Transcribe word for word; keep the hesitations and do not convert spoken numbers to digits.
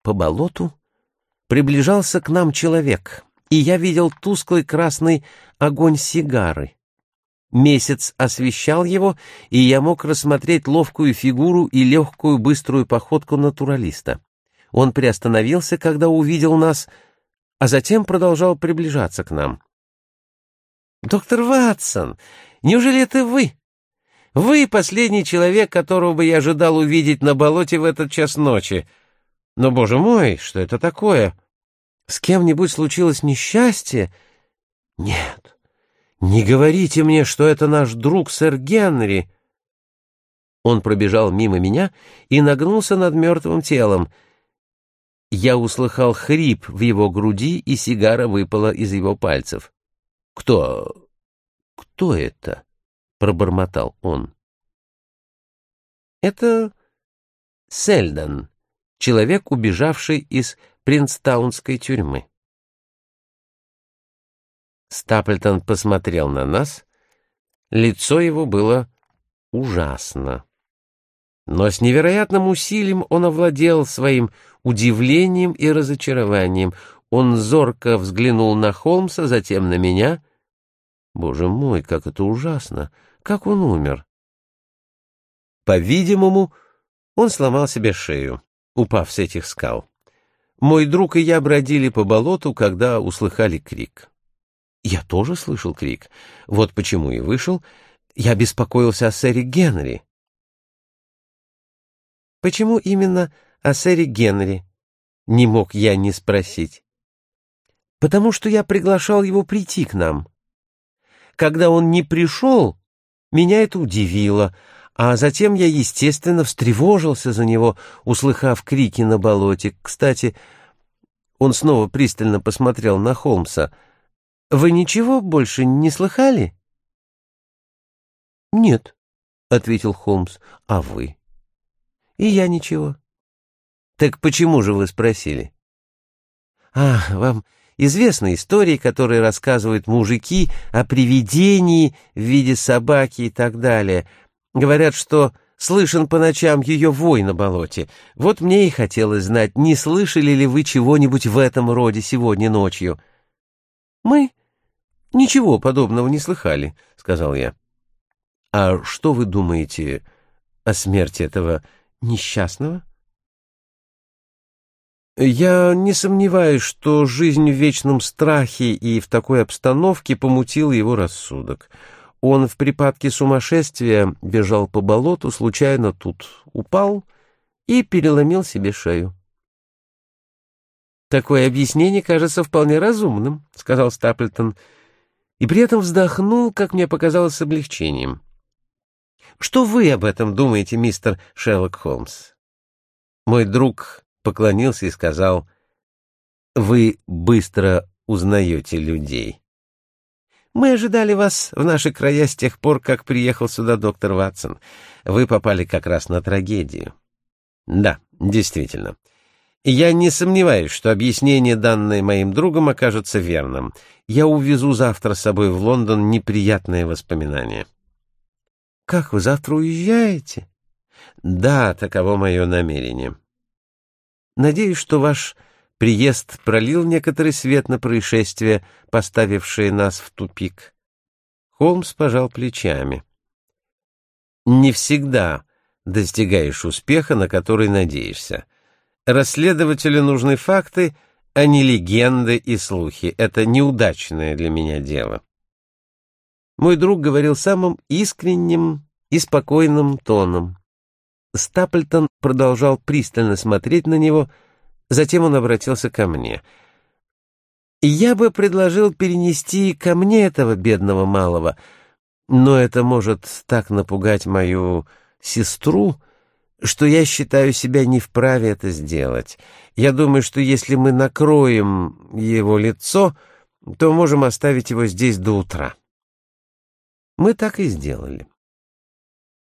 По болоту приближался к нам человек, и я видел тусклый красный огонь сигары. Месяц освещал его, и я мог рассмотреть ловкую фигуру и легкую быструю походку натуралиста. Он приостановился, когда увидел нас, а затем продолжал приближаться к нам. «Доктор Ватсон, неужели это вы? Вы последний человек, которого бы я ожидал увидеть на болоте в этот час ночи. Но, боже мой, что это такое? С кем-нибудь случилось несчастье? Нет, не говорите мне, что это наш друг сэр Генри». Он пробежал мимо меня и нагнулся над мертвым телом. Я услыхал хрип в его груди, и сигара выпала из его пальцев. «Кто? Кто это?» — пробормотал он. «Это Сельдон, человек, убежавший из Принстаунской тюрьмы». Стаплтон посмотрел на нас. Лицо его было ужасно. Но с невероятным усилием он овладел своим удивлением и разочарованием. Он зорко взглянул на Холмса, затем на меня. Боже мой, как это ужасно! Как он умер? По-видимому, он сломал себе шею, упав с этих скал. Мой друг и я бродили по болоту, когда услыхали крик. Я тоже слышал крик. Вот почему и вышел. Я беспокоился о сэре Генри. Почему именно о сэре Генри? Не мог я не спросить. Потому что я приглашал его прийти к нам. Когда он не пришел, меня это удивило, а затем я, естественно, встревожился за него, услыхав крики на болоте. Кстати, он снова пристально посмотрел на Холмса. «Вы ничего больше не слыхали?» «Нет», — ответил Холмс. «А вы?» «И я ничего». «Так почему же вы спросили?» «А, вам известны истории, которые рассказывают мужики о привидении в виде собаки и так далее. Говорят, что слышен по ночам ее вой на болоте. Вот мне и хотелось знать, не слышали ли вы чего-нибудь в этом роде сегодня ночью?» «Мы ничего подобного не слыхали», — сказал я. «А что вы думаете о смерти этого несчастного?» «Я не сомневаюсь, что жизнь в вечном страхе и в такой обстановке помутила его рассудок. Он в припадке сумасшествия бежал по болоту, случайно тут упал и переломил себе шею». «Такое объяснение кажется вполне разумным», — сказал Стаплтон, и при этом вздохнул, как мне показалось, с облегчением. «Что вы об этом думаете, мистер Шерлок Холмс?» Мой друг поклонился и сказал: «Вы быстро узнаете людей. Мы ожидали вас в наши края с тех пор, как приехал сюда доктор Ватсон. Вы попали как раз на трагедию». «Да, действительно. Я не сомневаюсь, что объяснение, данное моим другом, окажется верным. Я увезу завтра с собой в Лондон неприятные воспоминания». «Как, вы завтра уезжаете?» «Да, таково мое намерение». «Надеюсь, что ваш приезд пролил некоторый свет на происшествие, поставившее нас в тупик». Холмс пожал плечами. «Не всегда достигаешь успеха, на который надеешься. Расследователю нужны факты, а не легенды и слухи. Это неудачное для меня дело». Мой друг говорил самым искренним и спокойным тоном. Стаплтон продолжал пристально смотреть на него, затем он обратился ко мне. «Я бы предложил перенести ко мне этого бедного малого, но это может так напугать мою сестру, что я считаю себя не вправе это сделать. Я думаю, что если мы накроем его лицо, то можем оставить его здесь до утра». Мы так и сделали.